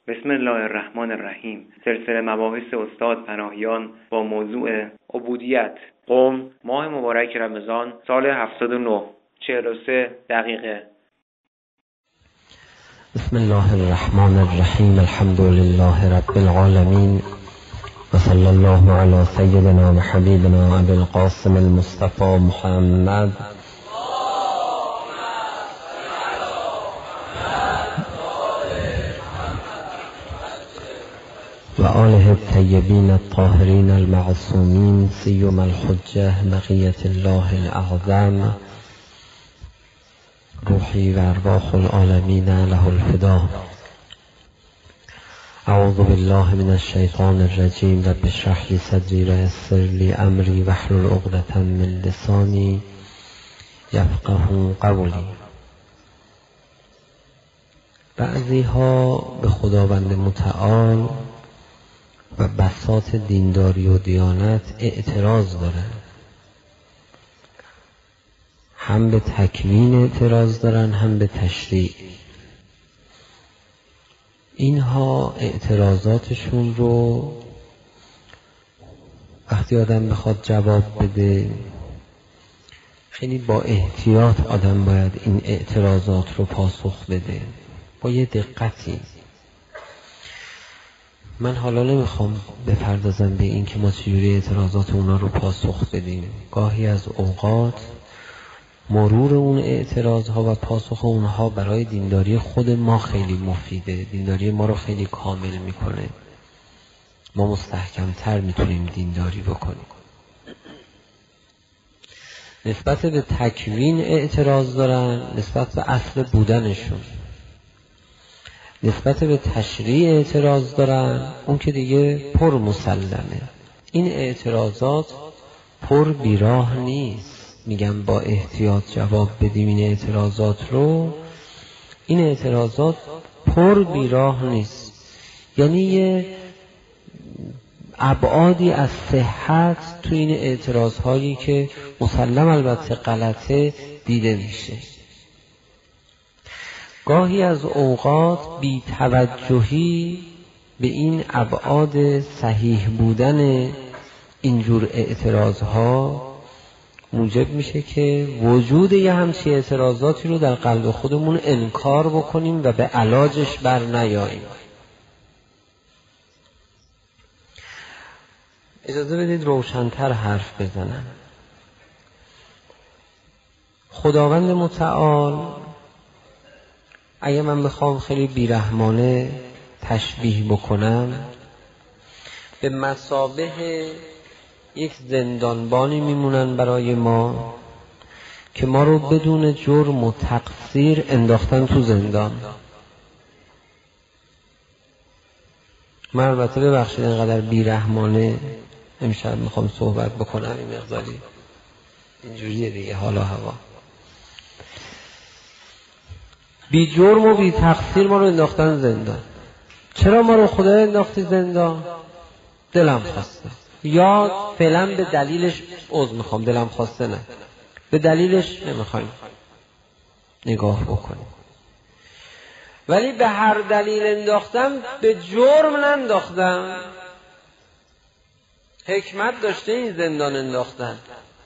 بسم الله الرحمن الرحیم. سلسله مباحث استاد پناهیان با موضوع عبودیت. قم، ماه مبارک رمضان، سال 79، 43 دقیقه. بسم الله الرحمن الرحیم. الحمد لله رب العالمین و صلی الله علی سیدنا و حبیبنا ابی القاسم المصطفى محمد و آله الطیبین الطاهرین المعصومین سیما الحجة بقیة الله الاعظم روحی و ارواح العالمین له الفدا. اعوذ بالله من الشیطان الرجیم. رب اشرح لی صدری و یسر لی امری واحلل عقدة من لسانی یفقهوا قولی. بعضی ها به خداوند متعال و بساط دینداری و دیانت اعتراض دارن، هم به تکوین اعتراض دارن هم به تشریع. اینها اعتراضاتشون رو وقتی آدم بخواد جواب بده خیلی با احتیاط آدم باید این اعتراضات رو پاسخ بده، با یه دقتی. من حالا نمیخوام بپردازم به این که ما چجوری اعتراضات اونا رو پاسخ بدیم. گاهی از اوقات مرور اون اعتراض ها و پاسخ اونها برای دینداری خود ما خیلی مفیده، دینداری ما رو خیلی کامل میکنه، ما مستحکم تر میتونیم دینداری بکنیم. نسبت به تکوین اعتراض دارن، نسبت به اصل بودنشون. نسبت به تشریع اعتراض دارن، اون که دیگه پر مسلمه. این اعتراضات پر بیراه نیست. میگم با احتیاط جواب بدیم این اعتراضات رو. این اعتراضات پر بیراه نیست، یعنی یه ابعادی از صحت تو این اعتراض هایی که مسلم البته غلطه دیده میشه. گاهی از اوقات بی توجهی به این ابعاد صحیح بودن اینجور اعتراض ها موجب میشه که وجود یه همچین اعتراضاتی رو در قلب خودمون انکار بکنیم و به علاجش بر نیاییم. اجازه بدید روشن‌تر حرف بزنم. خداوند متعال، اگه من بخوام خیلی بیرحمانه تشبیه بکنم، به مثابه یک زندانبانی میمونن برای ما که ما رو بدون جرم و تقصیر انداختن تو زندان. من البته ببخشید اینقدر بیرحمانه امشب میخوام صحبت بکنم، این مقداری اینجوریه دیگه، حالا هوا. بی جرم و بی تقصیر ما رو انداختن زندان. چرا ما رو خدا انداختی زندان؟ دلم خواسته، یا فعلا به دلیلش میخوام، دلم خواسته نه، به دلیلش نمیخوایم نگاه بکنیم. ولی به هر دلیل انداختم، به جرم ننداختم. حکمت داشته این زندان انداختن،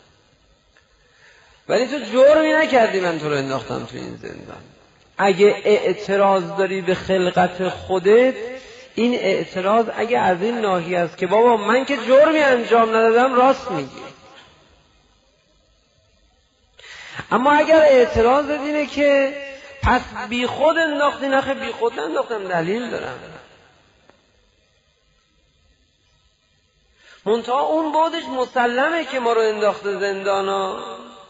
ولی تو جرمی نکردی من تو رو انداختم تو این زندان. اگه اعتراض داری به خلقت خودت، این اعتراض اگه از این ناحیه است که بابا من که جرمی انجام ندادم، راست میگی. اما اگر اعتراض اینه که پس بی خود انداختی، نخه بی خود انداختم، دلیل دارم. منتها اون بعدش مسلمه که ما رو انداخته زندانا.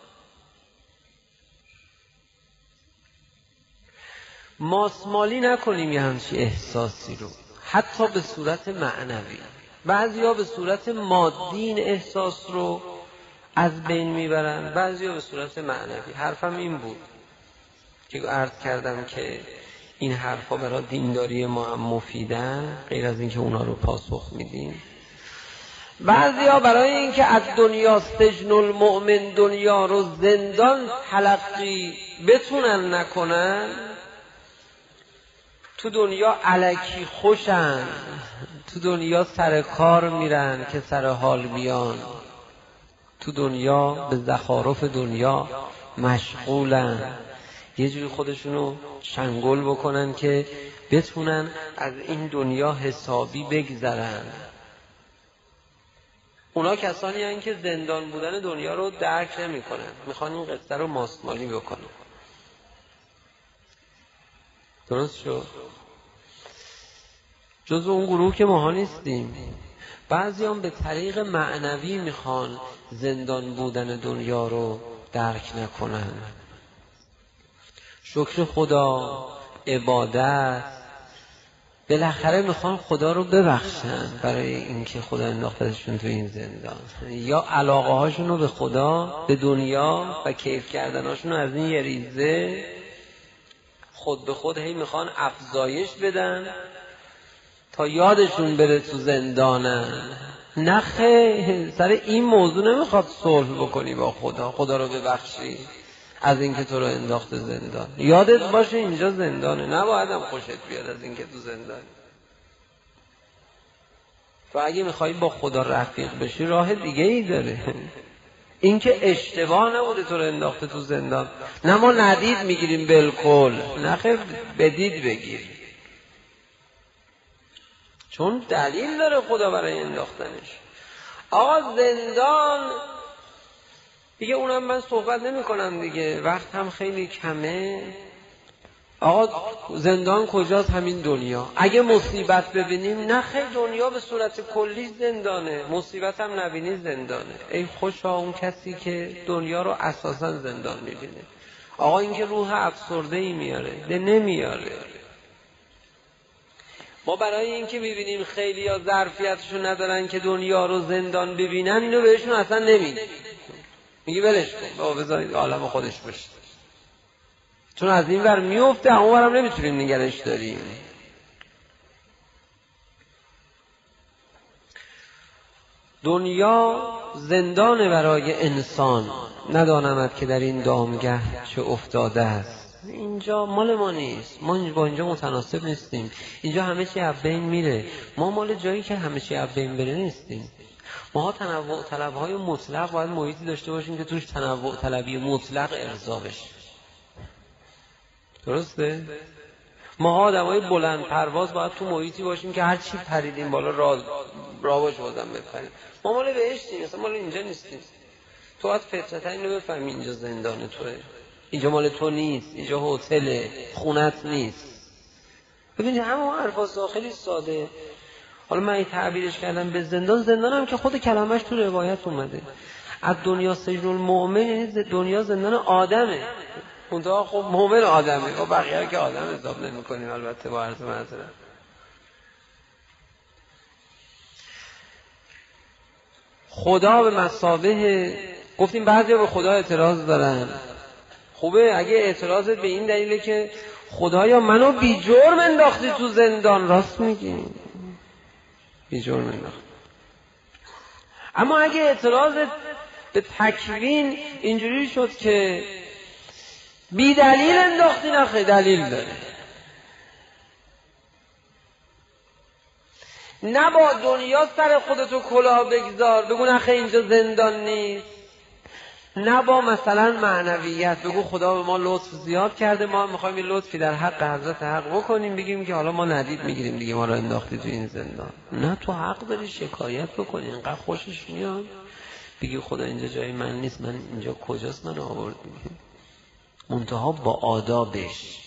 ماسمالی نکنیم یه همچی احساسی رو، حتی به صورت معنوی. بعضیا به صورت مادی این احساس رو از بین میبرن، بعضیا به صورت معنوی. حرفم این بود که عرض کردم که این حرفا برای دینداری ما هم مفیدن، غیر از این که اونا رو پاسخ میدیم. بعضیا برای این که از دنیا سجن المؤمن، دنیا رو زندان تلقی بتونن نکنن، تو دنیا الکی خوشن، تو دنیا سر کار میرن که سر حال بیان، تو دنیا به زخارف دنیا مشغولن، یه جوری خودشونو چنگل بکنن که بتونن از این دنیا حسابی بگذرن. اونا کسانی هستند که زندان بودن دنیا رو درک نمی کنن، میخوان این قصه رو ماسمالی بکنن. درست شد؟ جزو اون گروه که ماها نیستیم. بعضی هم به طریق معنوی میخوان زندان بودن دنیا رو درک نکنن. شکر خدا، عبادت، بالاخره میخوان خدا رو ببخشن برای اینکه خدا انداختشون تو این زندان، یا علاقه هاشون رو به خدا، به دنیا و کیف کردن هاشون رو از این یه ریزه خود به خود هی میخوان افزایش بدن تا یادشون بره تو زندانن. نه خیر، سر این موضوع نمیخواد صلح بکنی با خدا، خدا رو ببخشی از اینکه تو رو انداخته زندان. یادت باشه اینجا زندانه، نباید هم خوشت بیاد از اینکه تو زندانی. تو اگه میخوایی با خدا رفیق بشی راه دیگه ای داره. اینکه اشتباه نبوده تو رو انداخته تو زندان. نه ما ندید میگیریم بالکل، نه خیر بدید بگیر، چون دلیل داره خدا برای انداختنش. آقا زندان دیگه اونم من صحبت نمی کنم دیگه، وقت هم خیلی کمه. آقا زندان کجاست؟ همین دنیا. اگه مصیبت ببینیم، نه خیلی دنیا به صورت کلی زندانه، مصیبت هم نبینی زندانه. ای خوشا اون کسی که دنیا رو اساسا زندان میبینه. آقا این که روح افسرده ای میاره، ده نمیاره. ما برای اینکه میبینیم خیلی ها ظرفیتشو ندارن که دنیا رو زندان ببینن، اینو بهشون اصلا نمیده. میگی ولش کن، بابا بذارید عالم خودش باشه، چون از این ور میفته اون ورم نمیتونیم نگرش داریم. دنیا زندان برای انسان، ندانمد که در این دامگه چه افتاده است. اینجا مال ما نیست، ما با اینجا متناسب نیستیم. اینجا همه چی از بین میره، ما مال جایی که همه چی از بین بره نیستیم. ما تنوع طلب‌های مطلق باید محیطی داشته باشیم که توش تنوع طلبی مطلق ارضا بشه. درسته؟ ما آدمای بلند پرواز باید تو محیطی باشیم که هر چی پریدیم بالا را باشه بازم بپریم. ما مال بهشتیم، مثلا مال اینجا نیستیم. تو باید فطرتا اینو بفهمی اینجا زندان توه، اینجا مال تو نیست، اینجا هتله، خونت نیست. ببینید همه حرفا خیلی ساده. حالا من این تعبیرش کردم به زندان، زندان هم که خود کلمش تو روایت اومده. از دنیا سجن المؤمن، یعنی دنیا زندان آدمه. منتها خب مؤمن آدمه و بقیه که آدم حساب نمی کنیم البته با عرض معذرت. خدا به مثابه، گفتیم بعضیا به خدا اعتراض دارن. خوبه اگه اعتراضت به این دلیله که خدایا منو بی جرم انداختی تو زندان، راست میگی، بی جرم انداختی. اما اگه اعتراضت به تکوین اینجوری شد که بی دلیل انداختی، نه خیلی دلیل داره. نه با دنیا سر خودتو کلاه بگذار بگو نه خیلی اینجا زندان نیست، نه با مثلا معنویت بگو خدا به ما لطف زیاد کرده، ما میخوایم این لطفی در حق حضرت حق بکنیم، بگیم که حالا ما ندید میگیریم دیگه ما رو انداختی تو این زندان. نه، تو حق داری شکایت بکنی، اینقدر خوشش میاد بگی خدا اینجا جای من نیست، من اینجا کجاست من آورد، منتها با آدابش.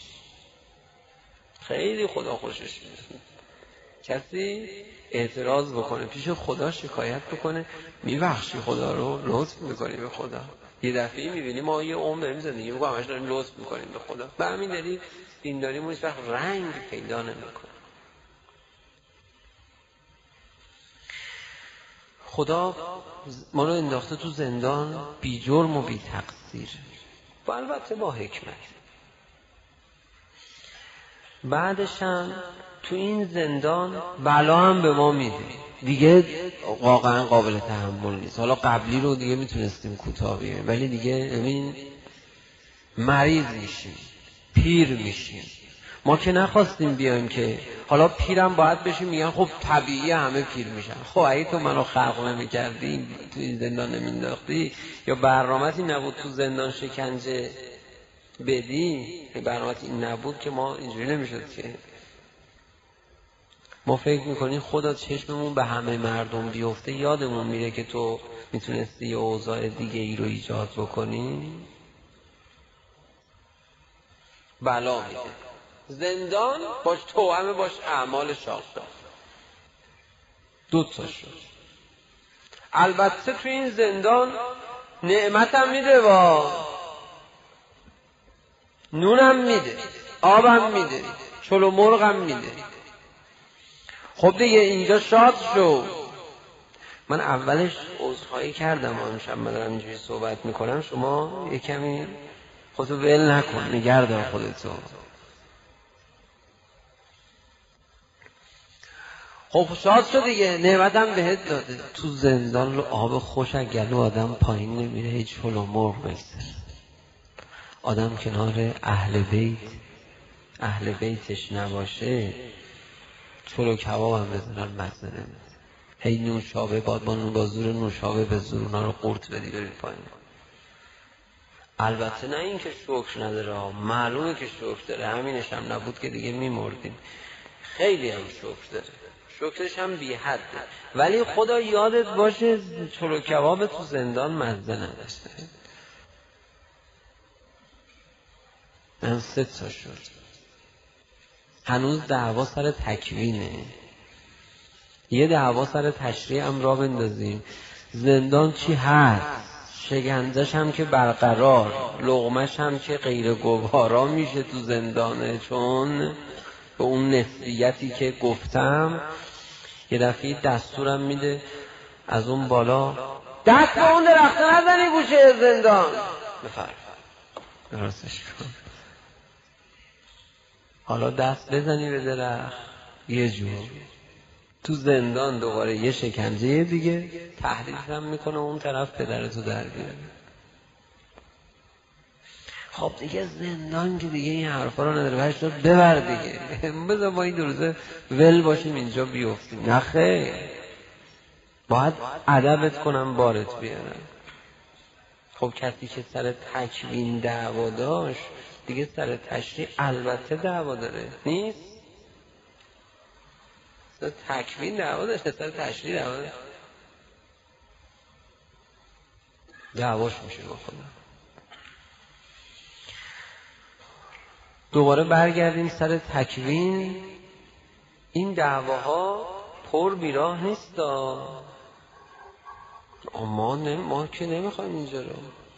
خیلی خدا خوشش میاد کسی اعتراض بکنه پیش خدا، شکایت بکنه، میبخشی خدا رو، لطف میکنی به خدا. یه دفعه میبینی ما یه عمر داریم زندگی میکنیم همش داریم لطف میکنیم به خدا، به همین دلیل دینداریمون هیچ وقت رنگ پیدا نمیکنه. خدا ما رو انداخته تو زندان بی جرم و بی تقصیر، و البته با حکمت. بعدش هم تو این زندان بلا هم به ما میده دیگه، واقعا قابل تحمل نیست. حالا قبلی رو دیگه میتونستیم کوتاه بگیریم، ولی دیگه ببین مریض میشیم، پیر میشیم، ما که نخواستیم بیایم که حالا پیرم باید بشیم، میگن خب طبیعی همه پیر میشن. خب اگه تو منو خلق نمی‌کردی، تو این زندان نمینداختی، یا برنامه‌ای نبود تو زندان شکنجه بدی، برنامه‌ای این نبود که ما اینجوری نمیشد که. ما فکر میکنیم خدا چشممون به همه مردم بیفته، یادمون میره که تو میتونستی یه اوضاع دیگه ای رو ایجاد بکنی. بلا میده زندان باش، توأم باش اعمال شاق دار. دو تا شد. البته تو این زندان نعمتم میده، نونم میده، آبم میده، چلو مرغم میده. خب دیگه اینجا شاد شو. من اولش عذرخواهی کردم، امشب من دارم اینجوری صحبت میکنم، شما یه کمی خودتو ول نکن، نگردار خودتو. خب شاد شد دیگه، نعمتم بهت داده. تو زندان رو آب خوش گلو آدم پایین نمیره، هیچ چلو مرغ بگذره. آدم کنار اهل بیتش نباشه، چلو کباب هم بزنن مزه نمیده. هی نوشابه بادبان با زور نوشابه به زور اونا رو قورت بدی بری پایین. البته نه این که شکر نداره، معلومه که شکر داره، همینش هم نبود که دیگه میمردیم. خیلی هم شکر داره، شکرش هم بی حده. ولی خدا یادت باشه چلو کباب تو زندان مزه نداشته. من 3 تا شد. هنوز دعوا سر تکوینه. یه دعوا سر تشریع هم را بندازیم. زندان چی هست؟ شکنجهش هم که برقرار، لقمش هم که غیر گوارا میشه تو زندانه، چون به اون نسبیتی که گفتم. یه دفعه دستورم میده از اون بالا دست به اون درخت نزنی گوشه زندان. بفرم درستش کن. حالا دست بزنی به درخت یه جور، تو زندان دوباره یه شکنجه دیگه، تهدید هم میکنه اون طرف پدرتو در بیاره. خب دیگه زندان که دیگه این حرفا رو نداره، برش دار ببر دیگه، بذار ما این 2 روزه ول باشیم اینجا بیفتیم. نه خیر، باید ادبت کنم بارت بیارم. خب کسی که سر تکوین دعوا داشت دیگه سر تشریع البته دعوا داره، نیست؟ سر تکوین دعوا داشت، سر تشریع دعوا داشت، دعواش میشه با خدا. دوباره برگردیم سر تکوین. این دعواها پر بیراه نیست. ما که نمیخوایم اینجا رو.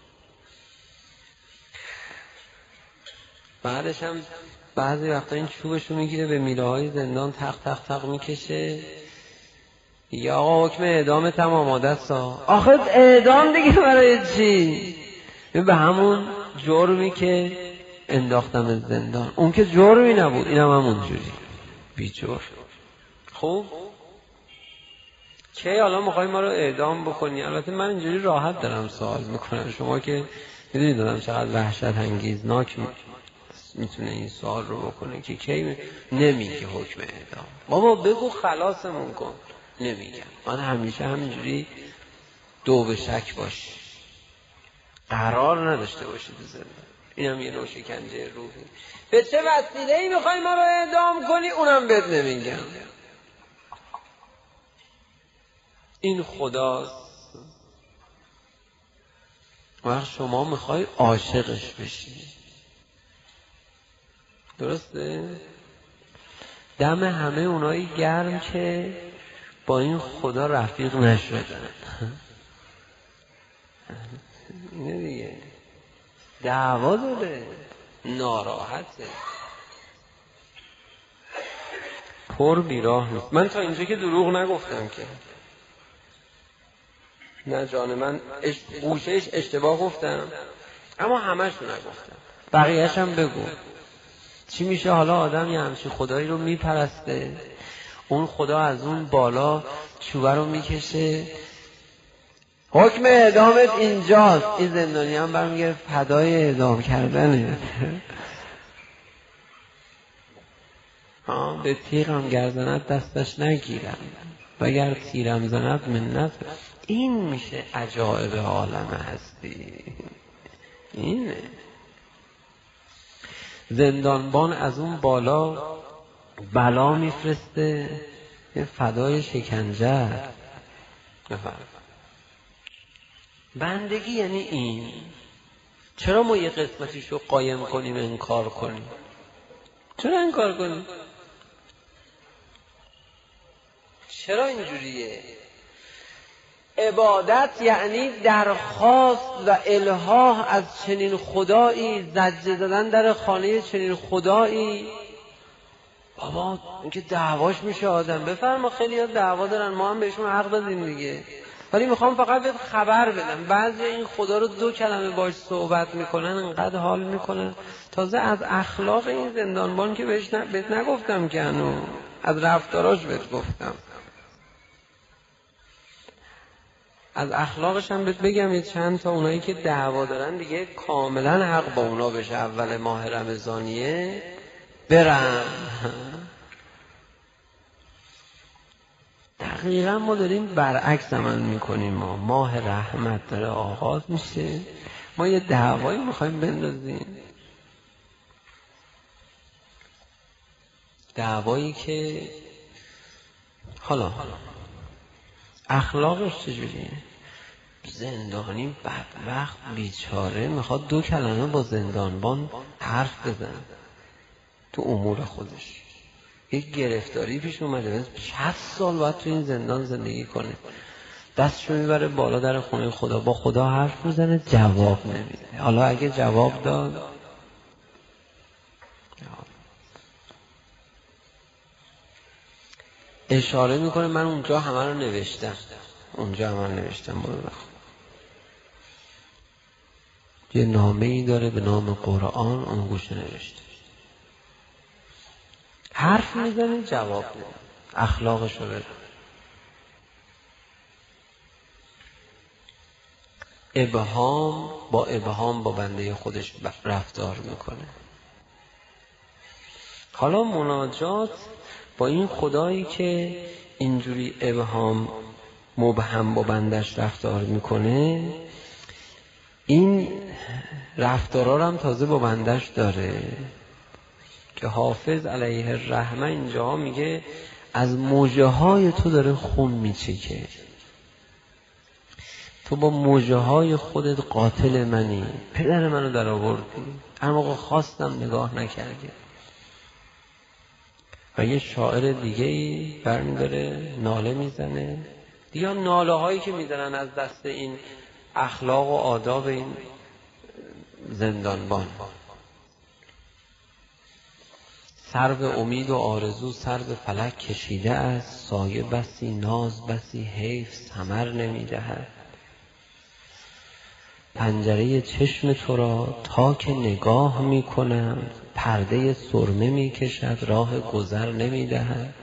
بعدش هم بعضی وقتا این چوبشو میگیره به میله های زندان تق تق تق میکشه، یا آقا حکم اعدامت هم آماده است. آخه اعدام دیگه برای چی؟ به همون جرمی که انداختم زندان، اون که جرمی نبود، اینم همونجوری بی جرم. خوب که حالا میخوایی ما رو اعدام بکنی؟ البته من اینجوری راحت دارم سوال میکنم، شما که میدونید دادم چقدر وحشت انگیزناک میتونه این سوال رو بکنه که کی نمیگه حکم اعدام. بابا بگو خلاصمون کن. نمیگم. من همیشه همینجوری دو به شک باش، قرار نداشته باشی تو زندان. اینم یه نوع شکنجه روحی. به چه وسیله‌ای میخوای ما رو اعدام کنی؟ اونم بهت نمیگم. این خداست. وقت شما میخوای عاشقش بشی، درسته؟ دم همه اونایی گرم که با این خدا رفیق نشدن. اینه دیگه، دعوا داره، ناراحته، پر بیراه نیست. من تا اینجا که دروغ نگفتم که، نه جان من گوشهش اشتباه گفتم، اما همشو نگفتم. بقیهش هم بگو. چی میشه حالا آدم یه همچین خدایی رو میپرسته، اون خدا از اون بالا چوبه رو میکشه، حکم اعدامت اینجاست. این زندانی هم برمیگه فدای اعدام کردنه. به تیغم گردنت دستش نگیرم وگر تیرم زند منت. این میشه عجایب عالم هستی. اینه زندانبان از اون بالا بلا میفرسته فدای شکنجه. بندگی یعنی این. چرا ما یه قسمتیشو قایم کنیم انکار کنیم؟ چرا انکار کنیم؟ چرا اینجوریه؟ عبادت یعنی درخواست و الحاح از چنین خدایی، زجه زدن در خانه چنین خدایی. بابا اینکه دعواش میشه آدم. بفرما خیلی ها دعوا دارن، ما هم بهشون حق دادیم دیگه، ولی میخوام فقط بهت خبر بدم بعضی این خدا رو 2 کلمه باش صحبت میکنن انقدر حال میکنن. تازه از اخلاق این زندانبان که بهت نگفتم که هنوز، از رفتاراش بهت گفتم. از اخلاقش هم بهت بگم. یه چند تا اونایی که دعوا دارن دیگه کاملا حق با اونا بشه اول ماه رمضانیه برن. دقیقا ما داریم برعکس عمل میکنیم. ما ماه رحمت داره آغاز میشه، ما یه دعوایی میخوایم بندازیم، دعوایی که حالا اخلاقش چجوریه؟ زندانی بدبخت بیچاره میخواد 2 کلمه با زندانبان حرف بزن تو امور خودش. یک گرفتاری پیش اومده 60 سال باید تو این زندان زندگی کنه، دستشو میبره بالا در خونه خدا، با خدا حرف میزنه جواب نمیده. حالا اگه جواب داد اشاره میکنه من اونجا همه رو نوشتم، برو بخون. یه نامه‌ای داره به نام قرآن، اون گوشه نوشته. حرف میزنه جواب نمیده. اخلاقشو بره. ابهام با بنده خودش رفتار میکنه. حالا مناجات با این خدایی که اینجوری مبهم با بندش رفتار میکنه، این رفتارا هم تازه با بندش داره که حافظ علیه الرحمه اینجا میگه از موجه های تو داره خون میچکه، تو با موجه های خودت قاتل منی، پدر منو در آوردی، هر موقع خواستم نگاه نکردی. و یه شاعر دیگه‌ای برمی‌داره ناله میزنه دیگه. ناله هایی که میزنن از دست این اخلاق و آداب این زندانبان. سر به امید و آرزو سر به فلک کشیده است، سایه بسی ناز بسی حیف ثمر نمی‌دهد. پنجره چشم تو را تا که نگاه می‌کنم، پرده سرمه می‌کشد راه گذر نمی‌دهد.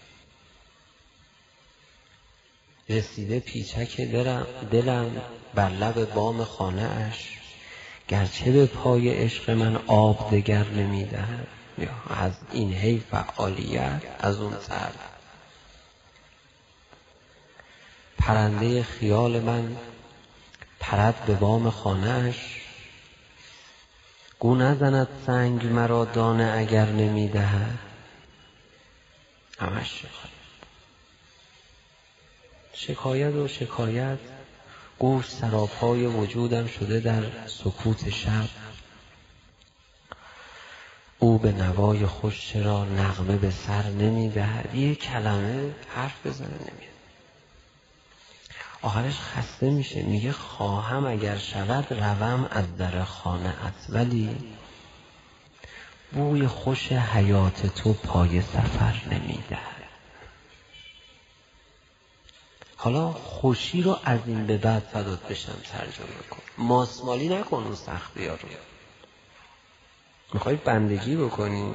رسیده پیچک دلم بر لب بام خانه اش، گرچه به پای عشق من آب دگر نمی‌دهد. از این هی فعالیت از اون سر. پرنده خیال من پرد به بام خانه اش، گو نزند سنگ مرا دانه اگر نمی‌دهد. همش شکایت گوش سراپای وجودم شده در سکوت شب. او به نوای خوش چرا نغمه به سر نمی‌دهد. یه کلمه حرف بزنه نمیاد. آخرش خسته میشه، میگه خواهم اگر شود روم از در خانه‌ات، ولی بوی خوش حیات تو پای سفر نمی‌دهد. حالا خوشی رو از این به بعد فدات بشم ترجمه کن. ماسمالی نکن اون سختی ها رو. میخوای بندگی بکنی؟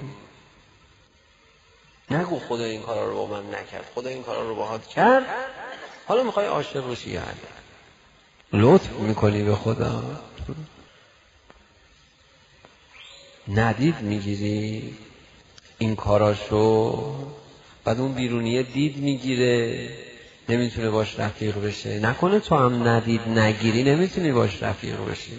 نگو خدا این کارا رو با من نکرد، خدا این کارا رو باهات کرد. حالا میخوای عاشق بشی، یعنی لطف میکنی به خدا، ندید میگیری. این کاراشو، بعد اون بیرونیه دید میگیره، نمیتونه باش رفیق بشه. نکنه تو هم ندید نگیری نمیتونی باش رفیق بشی.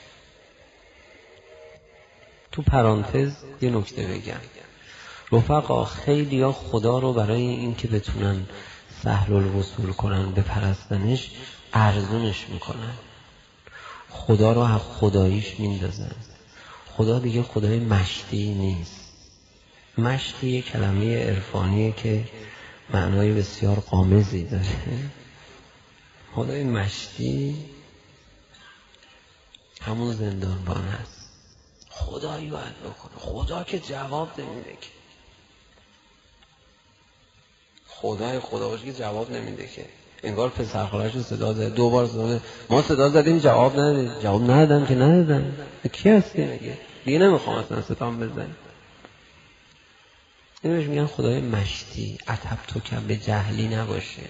تو پرانتز یه نکته بگم، رفقا خیلی ها خدا رو برای این که بتونن سهل الوصول کنن به پرستنش ارزونش میکنن، خدا رو از خداییش میندازن. خدا دیگه خدای مشتی نیست. مشتی یه کلمه عرفانیه که معنای بسیار غامضی داره. خدای مشتی همون زندانبان هست. خدایی باید بکنه، خدا که جواب نمیده که. خدای خدا باشه که جواب نمیده که. انگار پسر خالش رو صدا زده، 2 بار صدا زده، ما صدا زدیم جواب ندادیم، جواب ندادن که ندادن. کی هستی میگه دیگه نمیخوام اصلا ستام بزنی. اینوش میگن خدای مشتی، عتب تو که به جهلی نباشه.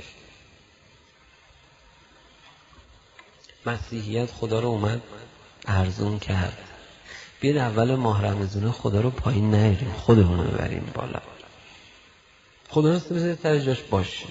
مسیحیت خدا رو اومد ارزون کرد. بیاد اول ماه رمضان خدا رو پایین نیاریم، خودمون رو ببریم بالا. خدا هست بذارید سر جاش باشه.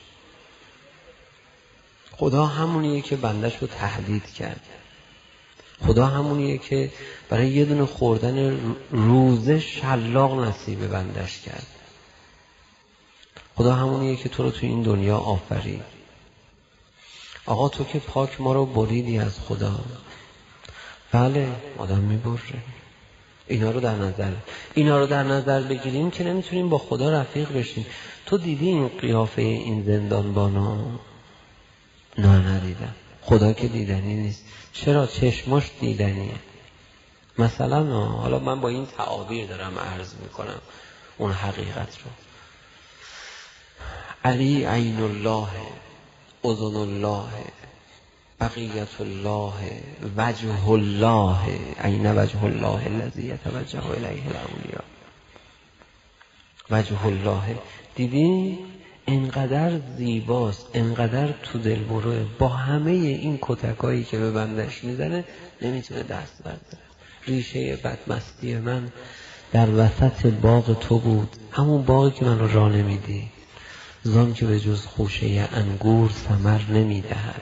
خدا همونیه که بندش رو تهدید کرد. خدا همونیه که برای یه دونه خوردن روزه شلاق نصیب بندش کرد. خدا همونیه که تو رو تو این دنیا آفرید. آقا تو که پاک ما رو بریدی از خدا. بله آدم میبره. اینا رو در نظر بگیریم که نمیتونیم با خدا رفیق بشیم. تو دیدی این قیافه این زندانبانا؟ نه ندیدم. خدا که دیدنی نیست. چرا؟ چشماش دیدنیه. مثلا حالا من با این تعابیر دارم عرض میکنم اون حقیقت رو. علی عین الله، اذن الله، بقیت الله، وجه الله. عین وجه الله الذی یتوجه الیه الاولیاء. وجه الله. دیدی انقدر زیباست، انقدر تو دل بروه، با همه این کتکایی که به بندش میزنه نمیتونه دست برداره. ریشه بدمستی من در وسط باغ تو بود، همون باغی که من رو راه نمیدی. زان که به جز خوشه انگور ثمر نمیدهد.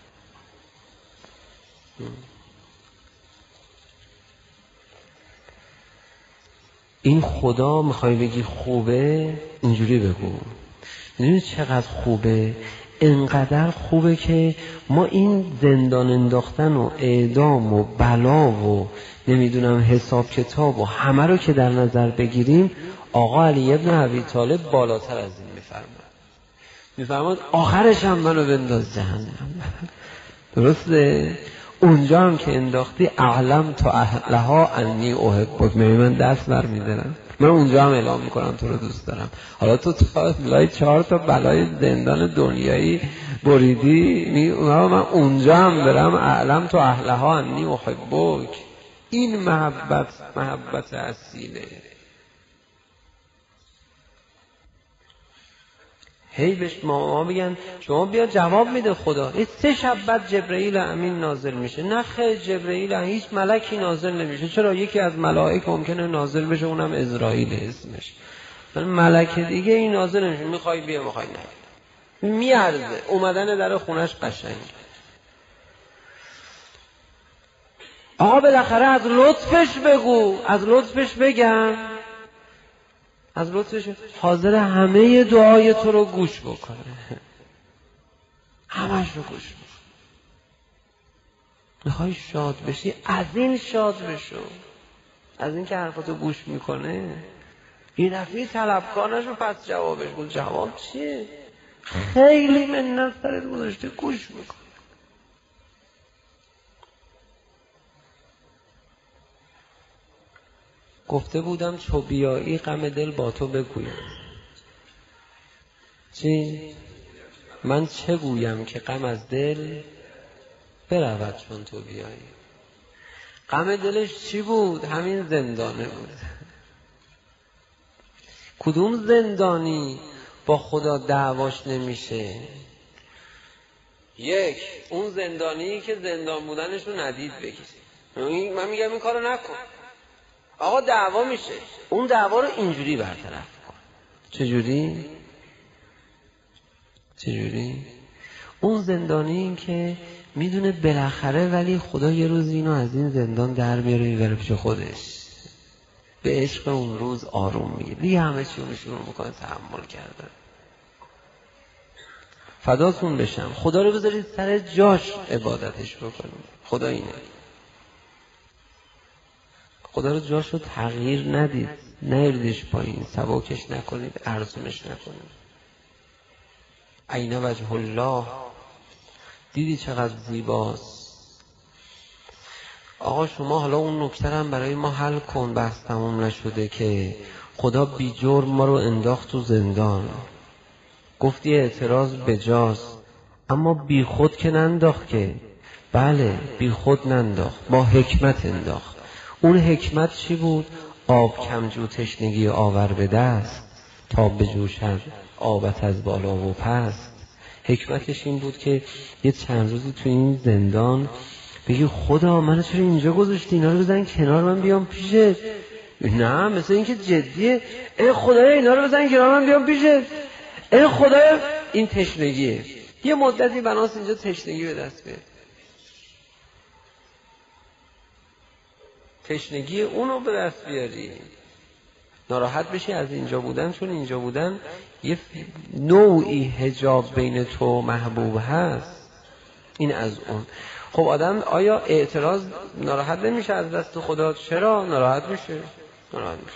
این خدا میخوای بگی خوبه، اینجوری بگو. میدونی چقدر خوبه؟ انقدر خوبه که ما این زندان انداختن و اعدام و بلا و نمیدونم حساب کتاب و همه رو که در نظر بگیریم، آقا علی ابن ابی طالب بالاتر از این میفرماد آخرش هم منو بنداز جهنم. درسته؟ اونجا هم که انداختی اعلم تا اهلها انی احبک، من دست برمیدارم، من اونجا هم اعلام میکنم تو رو دوست دارم. حالا تو لای 4 تا بلای زندان دنیایی بریدی، من اونجا هم برم اعلم تا اهلها انی احبک. این محبت اصیله. هی بهش ما بگن شما بیا جواب میده خدا. 3 شب بعد جبرئیل امین نازل میشه. نه خیر، جبرئیل هیچ ملکی نازل نمیشه. چرا؟ یکی از ملائک ممکنه نازل بشه، اونم اسرائیل اسمش. ملک دیگه این نازل نمیشه. میخوای بیا، میخوای نه. میارزه اومدن در خونش قشنگ. آقا بالاخره از لطفش بگو، از لطفش بگم، از لطفش حاضر همه دعای تو رو گوش بکنه، همش رو گوش بکنه. میخوای شاد بشی، از این شاد بشو، از این که حرفاتو گوش میکنه. این دفعه طلبکار نشو پس جوابش بود. جواب چیه؟ خیلی منت سرت گذاشته، گوش میکنه. گفته بودم چو بیایی غم دل با تو بگویم. چی؟ من چه گویم که غم از دل برود چون تو بیایی. غم دلش چی بود؟ همین زندانه بود. کدوم زندانی با خدا دعواش نمیشه؟ یک، اون زندانی که زندان بودنش رو ندید بگیر. من میگم این کارو نکن. آقا دعوا میشه، اون دعوا رو اینجوری برطرف کن. چجوری؟ اون زندانی این که میدونه بالاخره ولی خدا یه روز اینو از این زندان در میاره میبره پیش خودش، به عشق اون روز آروم میگه، دیگه همه چی رو شروع میکنه تحمل کردن. فداتون بشم، خدا رو بذارید سر جاش عبادتش بکنید. خدا اینه، خدا رو جاش رو تغییر ندید، نیاریدش پایین، سبکش نکنید، ارزونش نکنید. عین وجه الله، دیدی چقدر زیباست. آقا شما حالا اون نکته هم برای ما حل کن، بحث تموم نشده که خدا بی جرم ما رو انداخت تو زندان، گفتی اعتراض بجاست، اما بی خود که ننداخت که. بله بی خود ننداخت، با حکمت انداخت. اون حکمت چی بود؟ آب کمجو تشنگی آور به دست، تا بجوشد آبت از بالا و پست. حکمتش این بود که یه چند روزی تو این زندان بگی خدا منو چرا اینجا گذاشتی، اینا رو بزن کنار من بیام پیشت. نه مثل این که جدیه، ای خدای اینا رو بزن کنار من بیام پیشت، ای خدای. این تشنگیه، یه مدتی بناس اینجا تشنگی به دست بیاد، تشنگی اونو به دست بیاری، ناراحت بشی از اینجا بودن، چون اینجا بودن یه نوعی حجاب بین تو و محبوب هست. این از اون. خب آدم آیا اعتراض ناراحت نمیشه از دست خدا؟ چرا ناراحت میشه؟ ناراحت میشه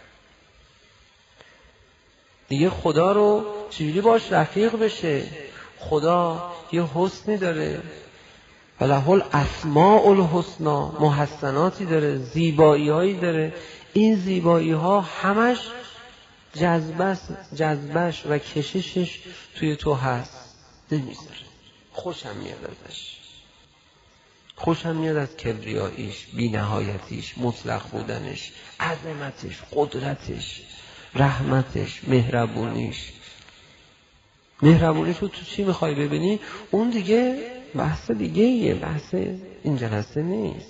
دیگه. خدا رو چجوری باش رفیق بشه؟ خدا یه حسنی داره، وله الاسماء الحسنا، محسناتی داره، زیبایی هایی داره. این زیبایی ها همش جذبش و کششش توی تو هست. نمیذاره. خوشم میاد ازش، خوشم میاد از کبریاییش، بی نهایتیش، مطلق بودنش، عظمتش، قدرتش، رحمتش، مهربونیش. مهربونیش رو تو چی میخوای ببینی؟ اون دیگه بحث دیگه ایه، بحث این جلسه نیست.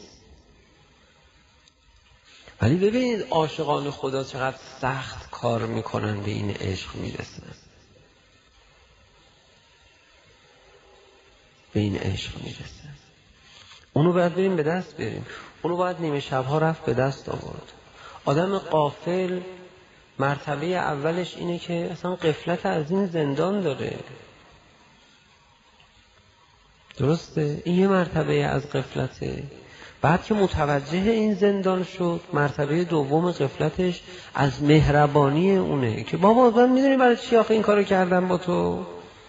ولی ببینید عاشقان خدا چقدر سخت کار میکنن به این عشق میرسن، به این عشق میرسن. اونو باید بریم به دست بریم، اونو باید نیمه شبها رفت به دست آورد. آدم غافل مرتبه اولش اینه که اصلا غفلت از این زندان داره. درسته؟ این یه مرتبه از غفلته. بعد که متوجه این زندان شد، مرتبه دوم غفلتش از مهربانی اونه که بابا من میدونی برای چی آخه این کارو کردم با تو.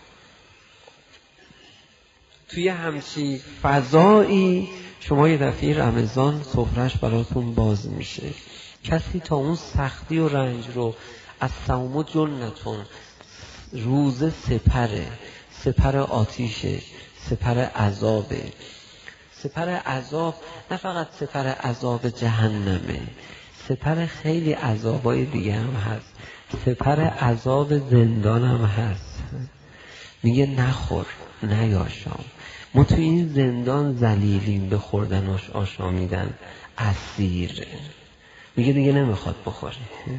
توی همچی فضایی شما یه دفعه رمضان سفرش براتون باز میشه. کسی تا اون سختی و رنج رو از صوم و جنتون، روز سپر آتیشه، سپر عذابه. سپر عذاب نه فقط سپر عذاب جهنمه، سپر خیلی عذابای دیگه هم هست، سپر عذاب زندان هم هست. میگه نخور نیاشام، ما تو این زندان ذلیلیم، به خوردنش آشامیدن اسیر. میگه دیگه نمیخواد بخوره.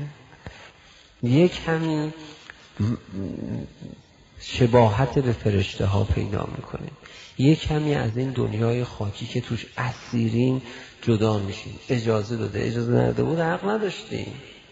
یک کمی شباهت به فرشته ها پیدا میکنه، یک کمی از این دنیای خاکی که توش اسیرین جدا میشین. اجازه داده، اجازه نداده بود حق نداشتیم.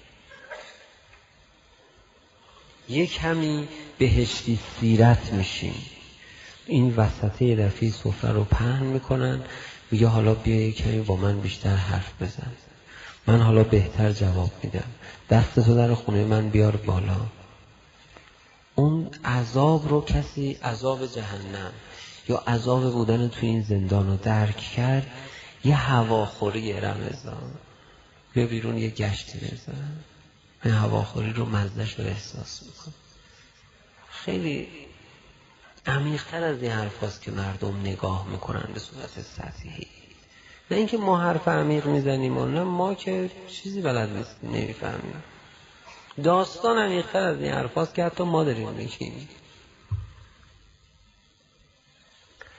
یک کمی بهشتی سیرت میشین. این وسطه یه دفعه سفره رو پهن میکنن، میگه حالا بیا یک کمی با من بیشتر حرف بزن، من حالا بهتر جواب میدم، دستتو در خونه من بیار بالا. اون عذاب رو کسی، عذاب جهنم یا عذاب بودن تو این زندان رو درک کرد، یه هواخوری رمضان بیا بیرون یه گشتی بزن، این هواخوری رو مزدش رو احساس میکن. خیلی عمیق‌تر از این حرف هست که مردم نگاه میکنن به صورت سطحی. نه اینکه ما حرف عمیق میزنیم و نه ما که چیزی بلد نیستیم نمیفهمیم. داستان عمیق‌تر از این حرف هست که حتی ما داریم میگیم.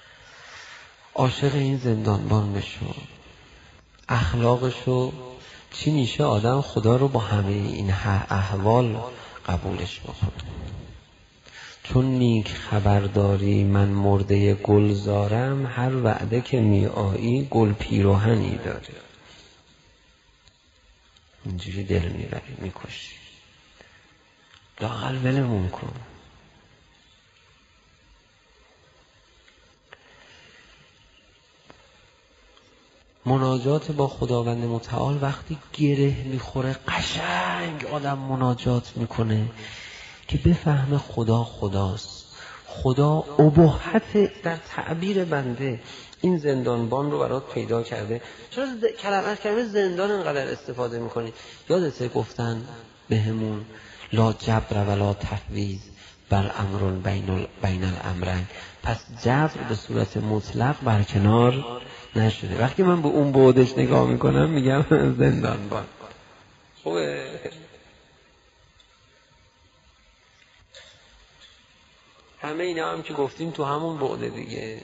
عاشق این زندانبان بشو، اخلاقشو چی میشه آدم خدا رو با همه این احوال قبولش بکنه؟ چون نیک خبرداری من مرده گلزارم، هر وعده که می آیی گل پیراهنی داره. اینجوری دل میبری میکشی، لااقل ولمون کن. مناجات با خداوند متعال وقتی گره میخوره قشنگ آدم مناجات میکنه که بفهمه خدا خداست. خدا اباحت در تعبیر بنده این زندانبان رو برات پیدا کرده. چرا کلمه زندان انقدر استفاده میکنی؟ یادته گفتن بهمون لا جبر ولا تفویض بل امر بین الامرین. پس جبر به صورت مطلق برکنار نشده. وقتی من به اون بعدش نگاه میکنم میگم زندانبان. خوبه؟ همه اینا هم که گفتیم تو همون بعده دیگه.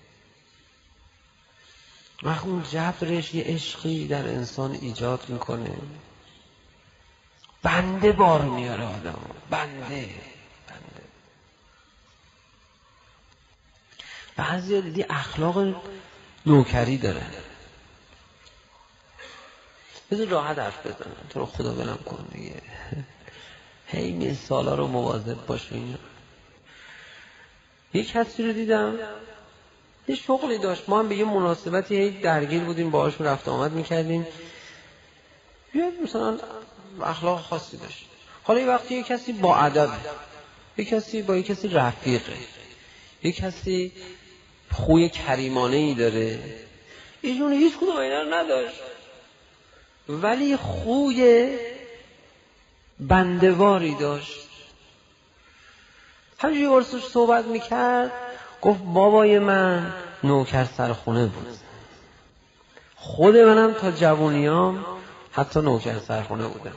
وقتی اون جبرش یه عشقی در انسان ایجاد میکنه، بنده بار میاره آدم. بنده بعضی ها دیدی اخلاق نوکری دارن. بذار راحت حرف بزنن، تو رو خدا بلم کن دیگه. هی مثالا رو مواظب باش. یک کسی رو دیدم یه شغلی داشت، ما هم به یه مناسبتی هی درگیر بودیم، باهاش رفت آمد میکردیم، یه مثلا اخلاق خاصی داشت. حالا یه وقتی یه کسی با ادبه، یه کسی با یه کسی رفیقه، یه کسی خوی کریمانه‌ای داره، ایشون هیچ کدوم اینا رو نداشت ولی خوی بنده‌واری داشت. همینجوری ورسوش صحبت میکرد، گفت بابای من نوکر سرخونه بود، خود منم تا جوونیام حتی نوکر سرخونه بودم.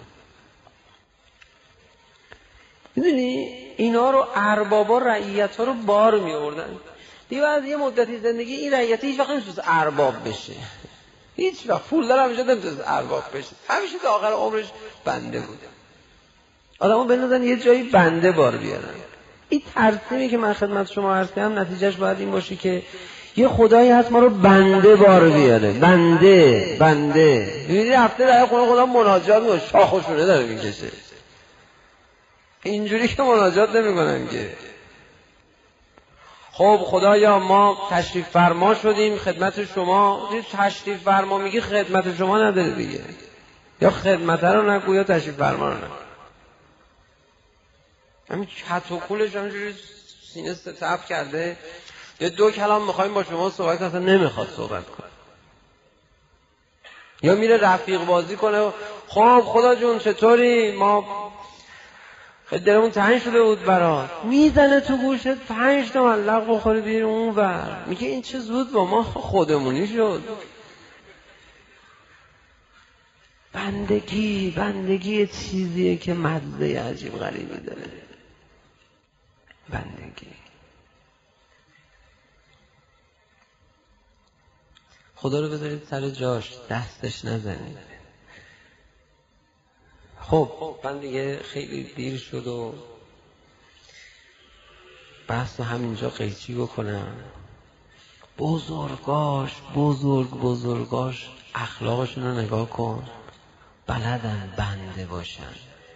میدونی اینا رو اربابا رعیت ها رو بار می آوردن. دیگه بعد یه مدتی زندگی این رعیت هیچ وقت نمیتونست ارباب بشه، هیچ وقت پول دار همیشه نمیتونست ارباب بشه، همیشه تا آخر عمرش بنده بوده. آدمو بندازن یه جایی بنده بار بیارن. این ترسیمی که من خدمت شما عرض کردم نتیجهش باید این باشه که یه خدایی هست ما رو بنده بار بیاره. بنده میبینی هفته در خدا مناجات میکنه، شاخوشونه داره میکشه. اینجوری که مناجات نمیکنن که خب خدایا ما تشریف فرما شدیم خدمت شما. تشریف فرما میگی خدمت شما نداره دیگه، یا خدمت رو نگو یا تشریف فرما رو نگو. همین کت و کولش همینجوری سینه صف کرده، یا دو کلام میخوایم با شما صحبت اصلا نمیخواد صحبت کنه، یا میره رفیق بازی کنه. خب خدا جون چطوری؟ ما خیلی دلمون تنگ شده بود برات. میزنه تو گوشت 5 تا ملق بخوری بیر اون ور. میگه این چه زود با ما خودمونی شد. بندگی چیزیه که مزه عجیب غریبی داره. بندگی خدا رو بذارید سر جاش، دستش نزنید. خب من دیگه خیلی دیر شد و بحث همینجا قیچی بکنم. بزرگاش اخلاقشون رو نگاه کن، بلدن بنده باشن.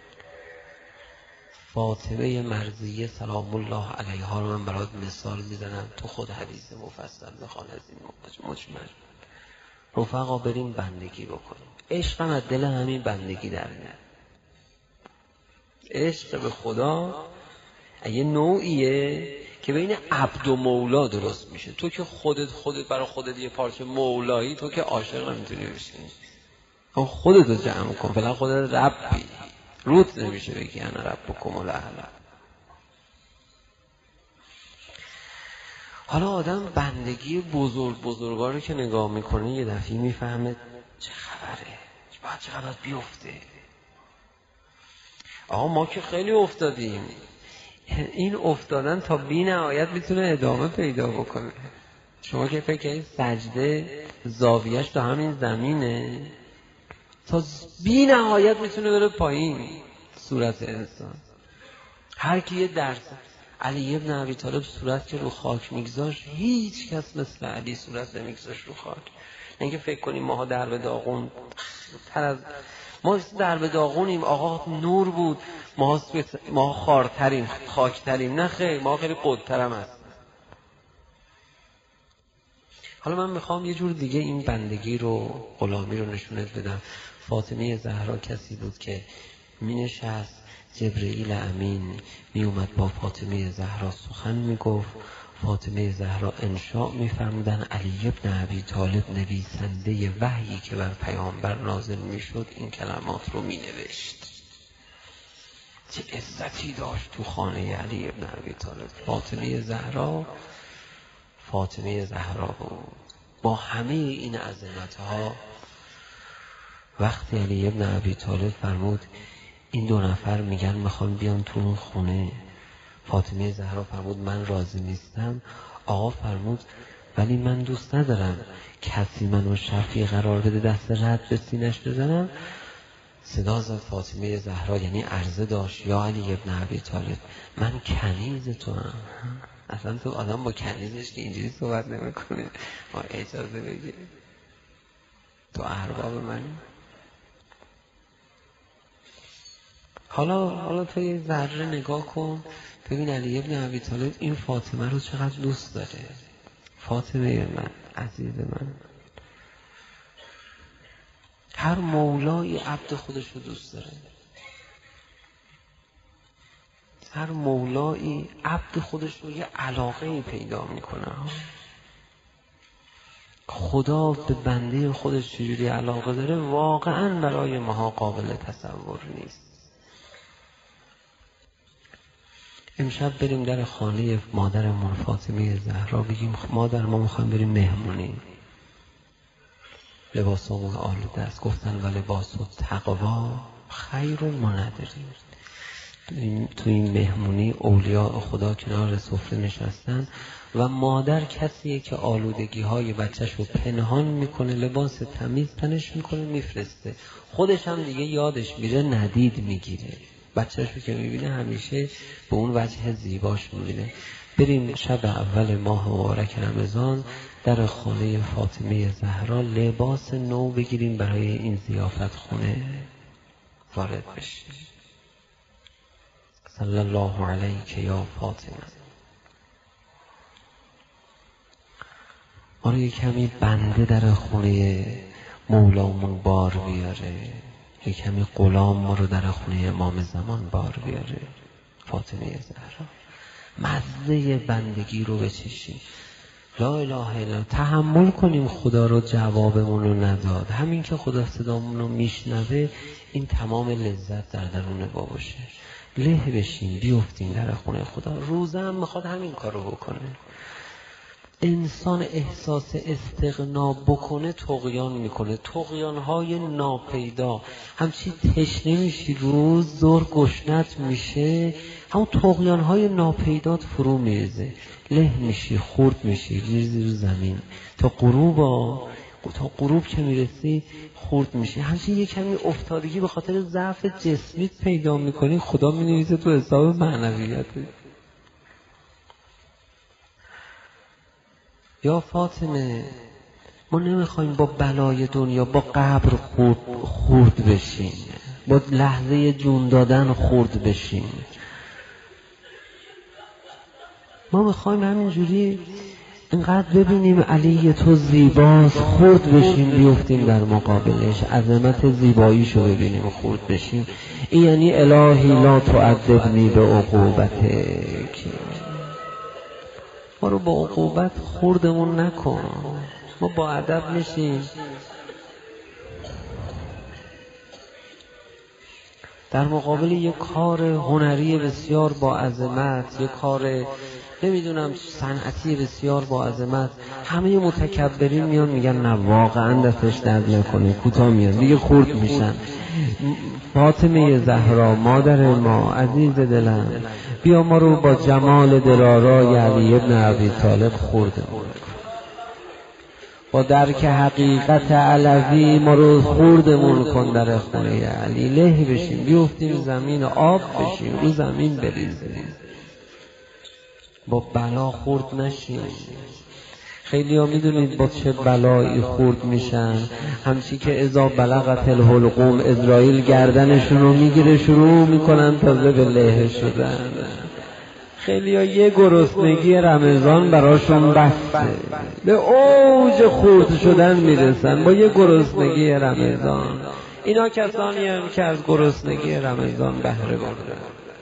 فاطمه مرضیه سلام الله علیها رو من برات مثال میزنم، تو خود حدیث مفصل بخوان از این مجمل. رفقا بریم بندگی بکنیم. عشق از دل همین بندگی در میاد. عشق به خدا یه نوعیه که بین عبد و مولا درست میشه. تو که خودت برای خودت یه پارچه مولایی، تو که عاشق نمیتونی بشی. خودتو جمع کن، فعلا خودت ربی. روت نمیشه بگی انا ربکم الاعلی. حالا آدم بندگی بزرگا رو که نگاه میکنه یه دفعه میفهمه چه خبره، باید چقدر بیفته. آقا ما که خیلی افتادیم. این افتادن تا بی نهایت میتونه ادامه پیدا بکنه. شما که فکر کنید سجده زاویهش تا همین زمینه، تا بی نهایت میتونه بره پایین صورت انسان. هر کی یه درصد علی ابن ابی طالب صورت که رو خاک میگذاشت، هیچ کس مثل علی صورت نمیگذاشت رو خاک. اینکه فکر کنیم ماها در به داغون تر از ما در به داغونیم، آقا نور بود، ما خارتریم، خاکتریم. نه خیر، ما خیلی قدترم هست. حالا من میخوام یه جور دیگه این بندگی رو، غلامی رو نشونت بدم. فاطمه زهرا کسی بود که مینشست، جبرئیل امین می اومد با فاطمه زهرا سخن میگفت، فاطمه زهرا انشاء میفرمودن، علی ابن ابی طالب نویسنده وحیی که بر پیامبر نازل میشد این کلمات رو مینوشت. چه عزتی داشت تو خانه علی ابن ابی طالب. فاطمه زهرا بود با همه این عظمت‌ها. وقتی علی ابن ابی طالب فرمود این دو نفر میگن میخوان بیان تو اون خونه، فاطمه زهرا فرمود من راضی نیستم. آقا فرمود ولی من دوست ندارم کسی منو شفیع قرار بده دست رد به سینش بزنم. صدا زد فاطمه زهرا، یعنی عرضه داشت یا علی ابن ابی طالب من کنیز تو هم. اصلا تو آدم با کنیزش که اینجوری صحبت نمیکنه، ما اجازه بگیر، تو ارباب من. حالا تو یه ذره نگاه کن ببین علی ابن ابی طالب این فاطمه رو چقدر دوست داره. فاطمه من، عزیز من، هر مولایی عبد خودش رو دوست داره. هر مولایی عبد خودش رو یه علاقه پیدا میکنه. خدا به بنده خودش چجوری علاقه داره واقعا برای ما قابل تصور نیست. امشب بریم در خانه مادرمون فاطمه زهرا بگیم مادر ما میخوایم بریم مهمونی، لباسمون آلوده است. گفتن و لباس و تقوا خیر ما نداریم. تو این مهمونی اولیاء خدا کنار سفره نشستن و مادر کسیه که آلودگی های بچهش رو پنهان میکنه، لباس تمیز تنش میکنه میفرسته، خودش هم دیگه یادش میره ندید میگیره. بچهش رو که میبینه همیشه به اون وجه زیباش میبینه. بریم شب اول ماه مبارک رمضان در خانه فاطمه زهرا لباس نو بگیریم برای این ضیافت خونه وارد بشیم. صلی الله علیک یا فاطمه. ما رو یک کمی بنده در خونه مولامون بار بیاره، یک کمی غلام ما رو در خونه امام زمان بار بیاره. فاطمه زهرا مزه بندگی رو بچشیم. لا اله الا الله. تحمل کنیم خدا رو جوابمون رو نداد، همین که خدا صدامون رو میشنوه این تمام لذت در درون باشه. له بشیم بیفتیم در خونه خدا. روزه هم میخواد همین کار رو بکنه. انسان احساس استغنا بکنه طغیان میکنه، طغیان‌های ناپیدا. همچی تشنه میشی روز زور گشنت میشه، همون طغیان‌های ناپیدات فرو میرزه، له میشی، خورد میشی، ریزی رو زمین تا غروب که میرسی خورد میشی. همچین یک کمی افتادگی به خاطر ضعف جسمیت پیدا میکنی، خدا مینویسه تو حساب معنویت. یا فاطمه ما نمیخوایم با بلای دنیا با قبر خورد بشیم، با لحظه جون دادن خورد بشیم. ما میخوایم همینجوری اینقدر ببینیم علی تو زیباست خورد بشیم بیفتیم در مقابلش، عظمت زیباییشو ببینیم خورد بشیم. این یعنی الهی لا تعذبنی به عقوبتک. ما رو با عقوبت خوردمون نکن، ما با ادب نشیم. در مقابل یک کار هنری بسیار با عظمت، یک کار نمیدونم صنعتی بسیار با عظمت، همه متکبرین میان میگن نه واقعا دستش درد نکنه، کوتاه میان دیگه خورد میشن. فاطمه زهرا مادر ما، عزیز دلم، بیا ما رو با جمال دلارای علی ابن ابی طالب خوردمون. با درک حقیقت علوی ما رو خوردمون کن در خونه علی. له بشیم، بیفتیم زمین، آب بشیم، رو زمین بریزیم، با بلا خورد نشیم. خیلی ها میدونید با چه بلایی خورد میشن؟ همچی که اذا بلغت الحلقوم، اسرائیل گردنشون رو میگیره، شروع میکنن تازه به له شدن. خیلی ها یه گرسنگی رمضان براشون بسته، به اوج خورد شدن میرسن با یه گرسنگی رمضان. اینا کسانی هم که از گرسنگی رمضان بهره بردن.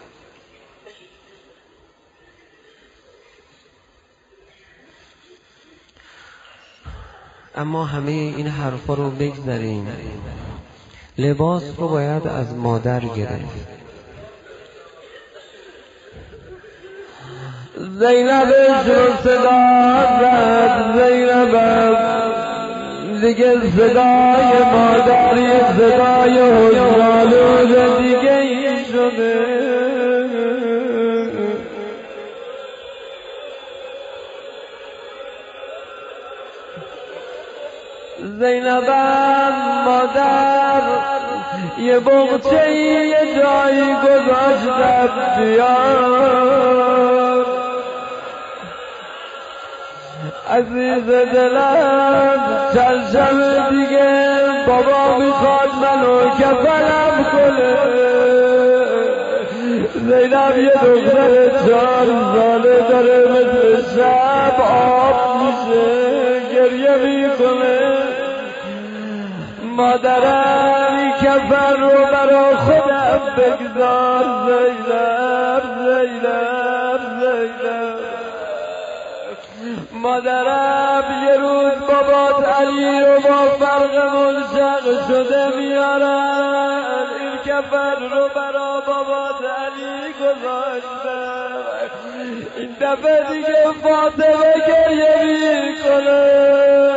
اما همه این حرفا رو بگذاریم. لباس رو باید از مادر گرفت. زینبش رو صدا زد، زینب دیگه صدای مادری، صدای حجالود دیگه این شده. زینب مادر یه بغچه یه جایی گذاشتم بیار، عزیز دلم چند شب دیگه بابا میخواد منو کفنم کنه. زینب یه دختر 4 ساله داره، مثل شب آب میشه، گریه میکنه. مادرم کفن رو برا خودم بگذار زینب، زینب، زینب. مادرم یه روز بابات علی رو با فرق ملشق شده میارن، این کفن رو برا بابات علی گذاشتن. این دفعه دیگه فاطمه گریه میکنه.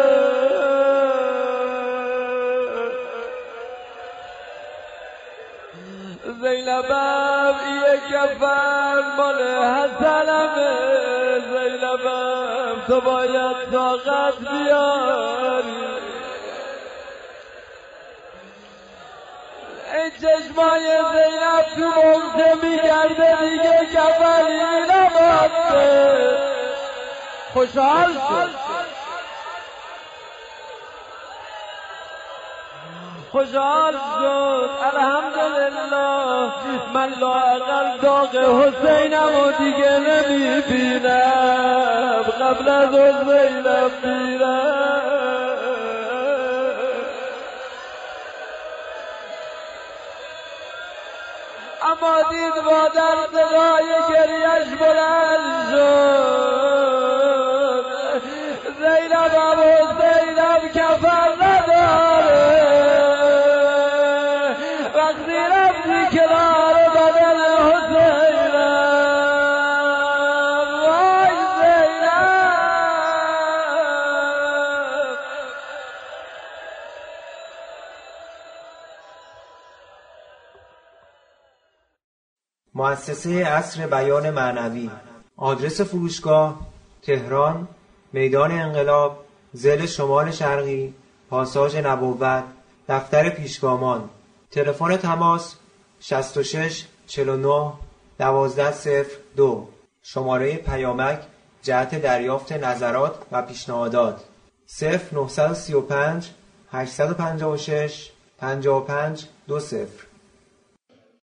زینبم یه کفن مال حسنمه، زینبم تو باید طاقت بیاری. این چشمای زینب تو مغزه میگرده، دیگه کفنی نمانده. خوشحال شد، خوشحال شد، الحمدلله. من لااقل داغ حسینم و دیگه نمیبینم، قبل از حسینم میرم. اما دید مادر صدای گریهش بلند شد. زینب و حسینم کفن نداره، وقتی رفتی کنار بدن حسینم، وای زینب. مؤسسه عصر بیان معنوی. آدرس فروشگاه: تهران، میدان انقلاب، ضلع شمال شرقی، پاساژ نبوت، دفتر پیشگامان. تلفن تماس 66 49 1202. شماره پیامک جهت دریافت نظرات و پیشنهادات 0935 856 55 20.